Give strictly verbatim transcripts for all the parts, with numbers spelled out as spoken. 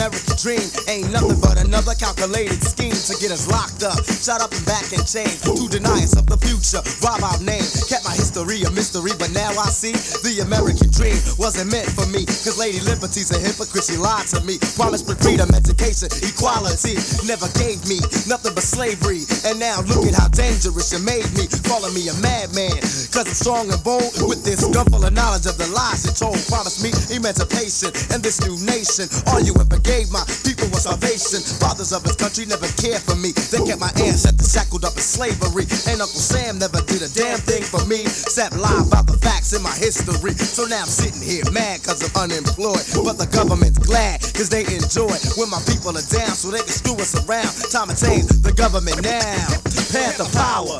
American dream ain't nothing but another calculated scheme to get us locked up, shot up and back in chains, to deny us of the future, rob our name. Kept my history a mystery, but now I see the American dream wasn't meant for me. Cause Lady Liberty's a hypocrite, she lied to me. Promised me freedom, education, equality, never gave me nothing but slavery. And now look at how dangerous you made me, calling me a madman. Cause I'm strong and bold with this gun full of knowledge of the lies you told. Promised me emancipation and this new nation. All you ever gave my people was salvation. Fathers of his country never cared for me. They kept my ancestors shackled up in slavery. And Uncle Sam never did a damn thing for me, except lie about the facts in my history. So now I'm sitting here mad cause I'm unemployed, but the government's glad cause they enjoy when my people are down so they can screw us around. Time to change the government now. Panther power.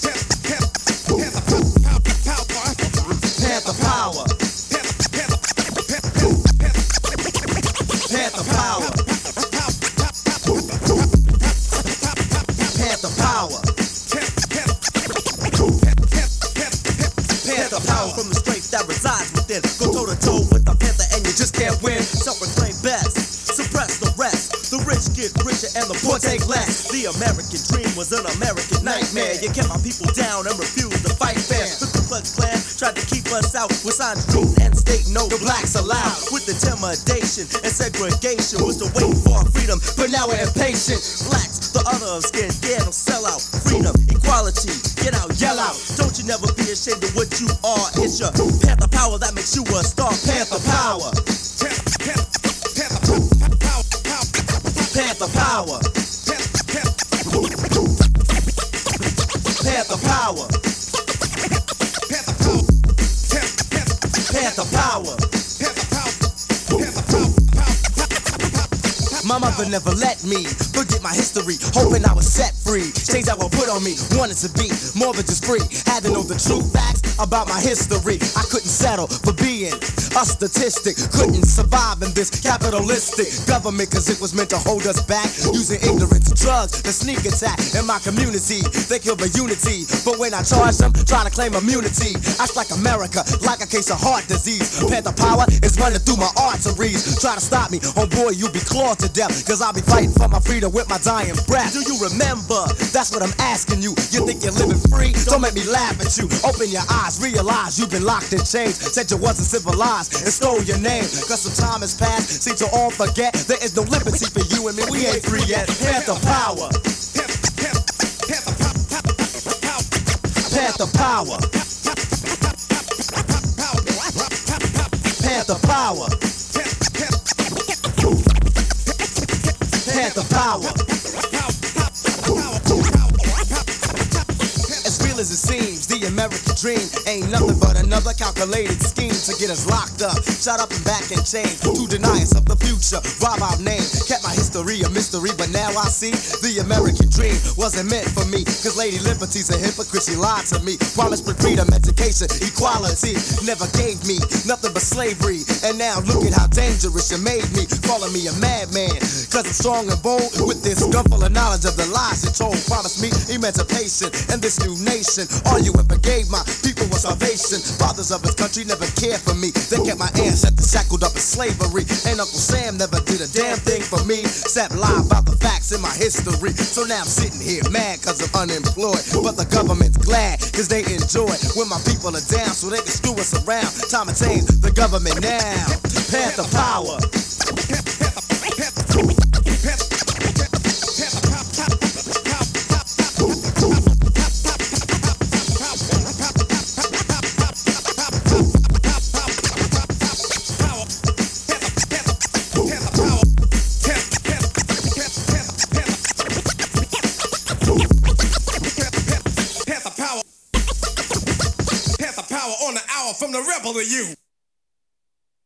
Panther power. Panther power. Panther power. Panther power from the strength that resides within. Go toe to toe with the panther and you just can't win. Self-proclaimed best, suppress the rest. The rich get richer and the poor take less. The American dream was an American nightmare. You kept my people down and refused to fight fair. The Ku Klux Klan tried to keep us out with signs, streets, and state no blacks allowed. With intimidation and segregation was the wait for our freedom, but now we're impatient. Blacks, the other skin, yeah, don't sell out. Freedom, equality, get out, yell out. Don't you never be ashamed of what you are. It's your Panther power that makes you a star. Panther power. Panther power. Panther power. Panther power. My mother never let me forget my history, hoping I was set free. Chains that were put on me, wanted to be more than just free. Had to know the true facts about my history. I couldn't settle for being a statistic. Couldn't survive in this capitalistic government, cause it was meant to hold us back. Using ignorance, drugs, the sneak attack in my community. They killed the unity, but when I charged them, trying to claim immunity, I strike America like a case of heart disease. Panther power is running through my arteries. Try to stop me, oh boy, you'll be clawed to death, cause I'll be fighting for my freedom with my dying breath. Do you remember? That's what I'm asking you. You think you're living free? Don't make me laugh at you. Open your eyes, realize you've been locked in chains. Said you wasn't civilized and stole your name. Cause some time has passed, seem to all forget there is no liberty for you and me. We ain't free yet. Panther power. Panther power. Panther power. Panther power. As real as it seems, the American dream ain't nothing but another calculated scheme to get us locked up, shot up and back in chains, to deny us of the future, rob our name. Kept my history a mystery, but now I see the American dream wasn't meant for me. Cause Lady Liberty's a hypocrite, she lied to me. Promised me freedom, education, equality, never gave me nothing but slavery. And now look at how dangerous you made me, calling me a madman. Cause I'm strong and bold with this gun full of knowledge of the lies you told. Promised me emancipation and this new nation. All you ever gave my people was salvation. Fathers of his country never cared for me. They kept my ancestors shackled up in slavery. And Uncle Sam never did a damn thing for me, except lie about the facts in my history. So now I'm sitting here mad cause I'm unemployed, but the government's glad cause they enjoy when my people are down so they can screw us around. Time to change the government now. Panther power. On the hour from the rebel to you.